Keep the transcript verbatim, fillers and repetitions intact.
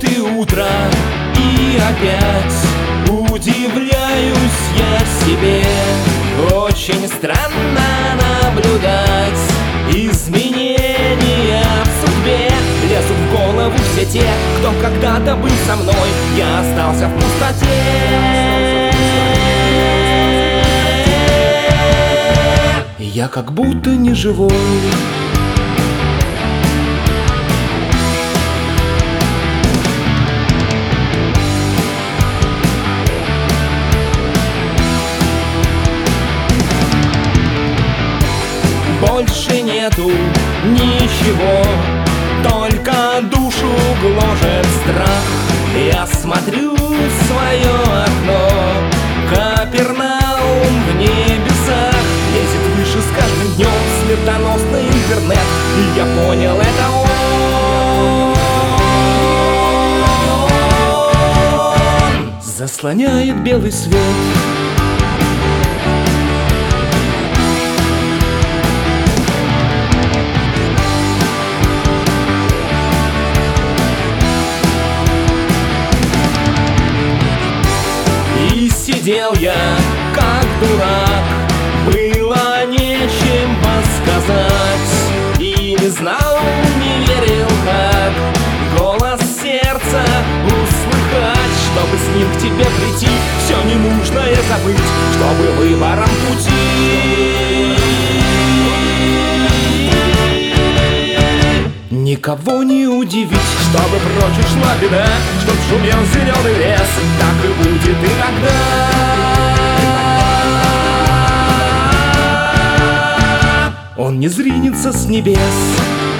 Вот и утро, и опять удивляюсь я себе. Очень странно наблюдать изменения в судьбе. Лезут в голову все те, кто когда-то был со мной. Я остался в пустоте. Я как будто не живой. Больше нету ничего, только душу гложет страх. Я смотрю в свое окно, Капернаум в небесах. Лезет выше с каждым днем смертоносный интернет, и я понял, это он заслоняет белый свет. Сидел я, как дурак, было нечем подсказать, и не знал, не верил, как голос сердца услыхать. Чтобы с ним к тебе прийти, все ненужное забыть, чтобы выбором пути никого не удивить, чтобы прочь ушла беда, чтоб шумел зеленый лес. Так и будет иногда. Он не зринется с небес.